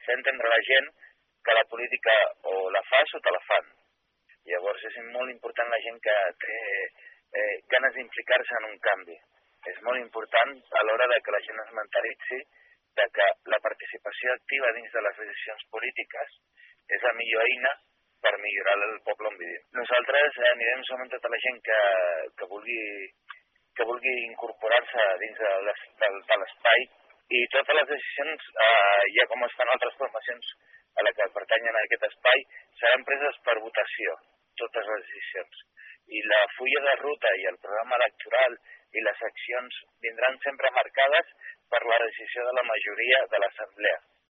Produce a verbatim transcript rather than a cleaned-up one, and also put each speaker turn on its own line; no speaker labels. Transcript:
fer entendre a la gent que la política o la fas o te la fan. Llavors és molt important la gent que té eh, ganes d'implicar-se en un canvi. És molt important a l'hora de que la gent es mentalitzi de que la participació activa dins de les decisions polítiques és la millor eina per millorar el poble on vivim. Nosaltres eh, anirem amb tota la gent que, que vulgui, que vulgui incorporar-se dins de l'espai i totes les decisions, eh, ja com es fan altres formacions a la que pertanyen a aquest espai, seran preses per votació, totes les decisions. I la fulla de ruta i el programa electoral i les accions vindran sempre marcades per la decisió de la majoria de l'Assemblea.